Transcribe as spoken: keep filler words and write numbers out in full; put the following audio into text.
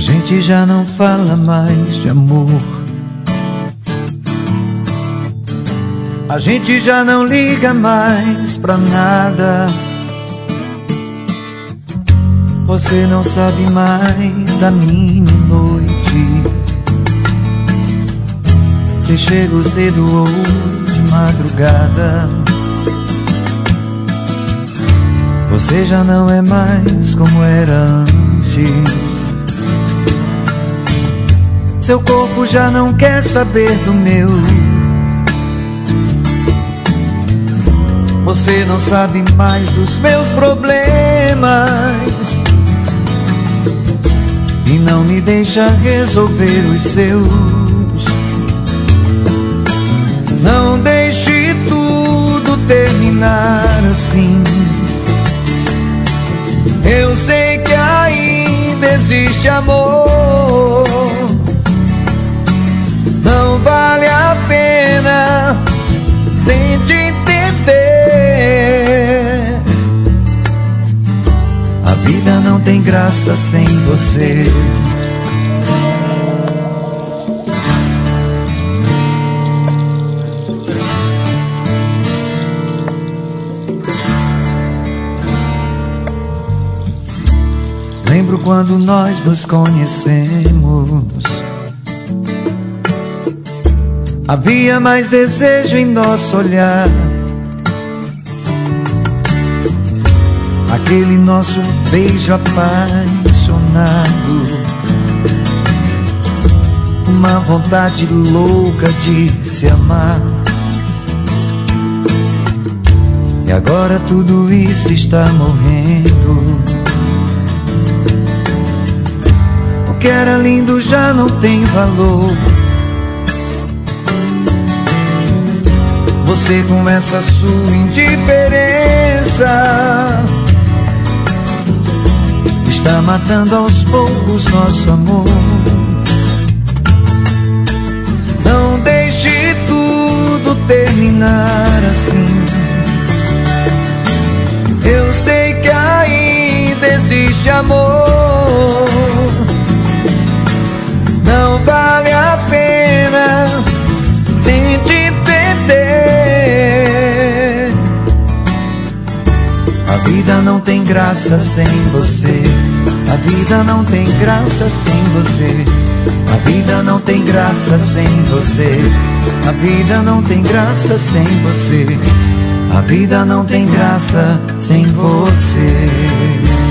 gente já não fala mais de amor. A gente já não liga mais pra nada. Você não sabe mais da minha noite, se chego cedo ou de madrugada. Você já não é mais como era antes. Seu corpo já não quer saber do meu. Você não sabe mais dos meus problemas e não me deixa resolver os seus. Não deixe tudo terminar assim. Eu sei que ainda existe amor. Não vale a pena, tente entender. A vida não tem graça sem você. Lembro quando nós nos conhecemos, havia mais desejo em nosso olhar. Aquele nosso beijo apaixonado, uma vontade louca de se amar. E agora tudo isso está morrendo. O que era lindo já não tem valor. Você com essa sua indiferença está matando aos poucos nosso amor. Não deixe tudo terminar assim. Eu sei que ainda existe amor. Não vale a pena, tente entender. A vida não tem graça sem você. A vida não tem graça sem você. A vida não tem graça sem você. A vida não tem graça sem você. A vida não tem graça sem você.